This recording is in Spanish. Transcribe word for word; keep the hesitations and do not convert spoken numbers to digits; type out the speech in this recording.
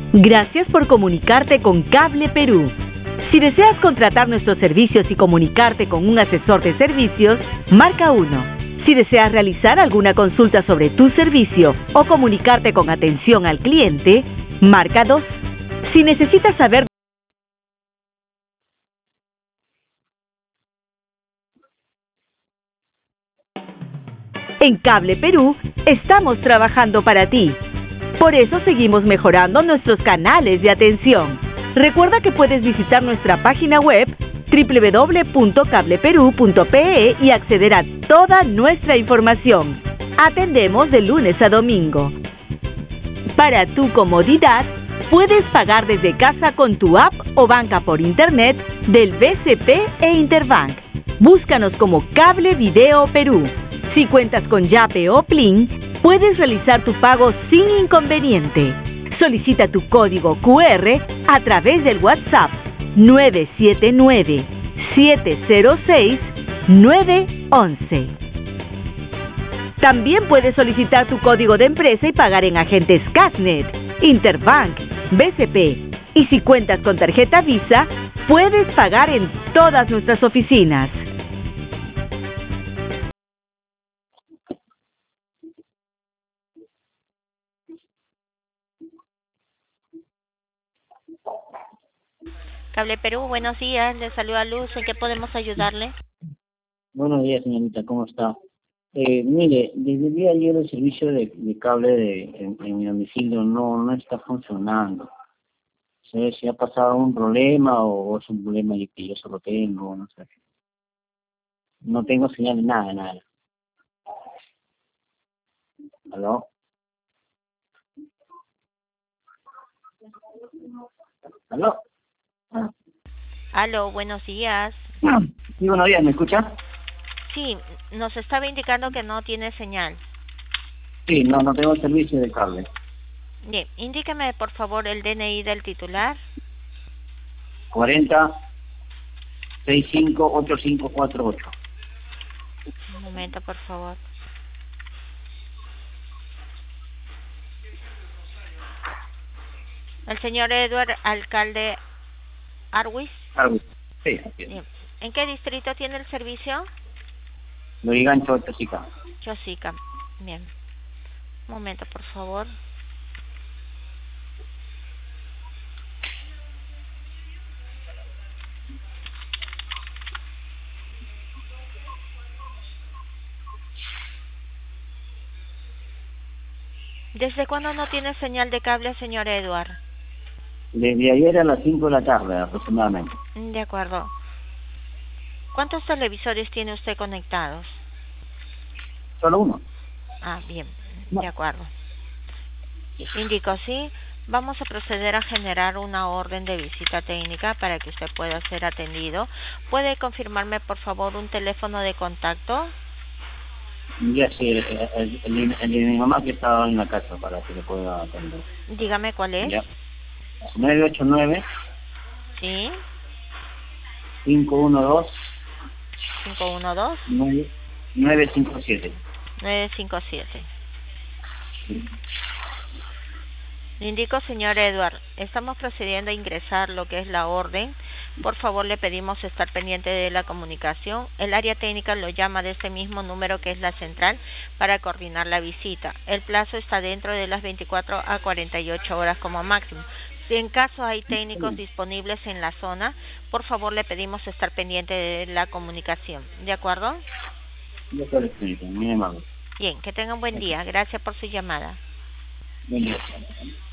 Gracias por comunicarte con Cable Perú. Si deseas contratar nuestros servicios y comunicarte con un asesor de servicios, marca uno. Si deseas realizar alguna consulta sobre tu servicio o comunicarte con atención al cliente, marca dos. Si necesitas saber En Cable Perú, estamos trabajando para ti. Por eso seguimos mejorando nuestros canales de atención. Recuerda que puedes visitar nuestra página web doble u doble u doble u punto cable perú punto pe e y acceder a toda nuestra información. Atendemos de lunes a domingo. Para tu comodidad, puedes pagar desde casa con tu app o banca por internet del B C P e Interbank. Búscanos como Cable Video Perú. Si cuentas con Yape o Plin, puedes realizar tu pago sin inconveniente. Solicita tu código cu erre a través del WhatsApp nueve siete nueve, siete cero seis, nueve once. También puedes solicitar tu código de empresa y pagar en agentes Casnet, Interbank, B C P. Y si cuentas con tarjeta Visa, puedes pagar en todas nuestras oficinas. Cable Perú, buenos días, le saluda Luz, ¿en qué podemos ayudarle? Buenos días, señorita, ¿cómo está? Eh, mire, desde el día de ayer el servicio de, de cable de, en, en mi domicilio no, no está funcionando. No sé si ha pasado un problema o es un problema que yo solo tengo, no sé. No tengo señal de nada, nada. ¿Aló? ¿Aló? Ah. Aló, buenos días. Sí, buenos días, ¿me escucha? Sí, nos estaba indicando que no tiene señal. Sí, no, no tengo servicio de cable. Bien, indíqueme por favor el D N I del titular. cuarenta, sesenta y cinco, ochenta y cinco cuarenta y ocho. Un momento, por favor. El señor Edward Alcalde Arwis. Arwis, sí, así es. Bien. ¿En qué distrito tiene el servicio? Lorigancho, Chosica. Chosica. Bien. Un momento, por favor. ¿Desde cuándo no tiene señal de cable, señor Edward? Desde ayer a las cinco de la tarde aproximadamente. De acuerdo. ¿Cuántos televisores tiene usted conectados? Solo uno. Ah, bien, No. de acuerdo. Indico, sí, vamos a proceder a generar una orden de visita técnica para que usted pueda ser atendido. ¿Puede confirmarme, por favor, un teléfono de contacto? Ya sí, el, el, el, el de mi mamá que estaba en la casa para que le pueda atender. Dígame cuál es. Ya. nueve ocho nueve, Sí, cinco uno dos, cinco uno dos, nueve cinco siete. nueve cinco siete. Le indico, señor Edward, estamos procediendo a ingresar lo que es la orden. Por favor, le pedimos estar pendiente de la comunicación. El área técnica lo llama de este mismo número que es la central para coordinar la visita. El plazo está dentro de las veinticuatro a cuarenta y ocho horas como máximo. Si en caso hay técnicos disponibles en la zona, por favor, le pedimos estar pendiente de la comunicación. ¿De acuerdo? Ya está escrito, muy amable. Bien, que tenga un buen día. Gracias por su llamada. Buen día.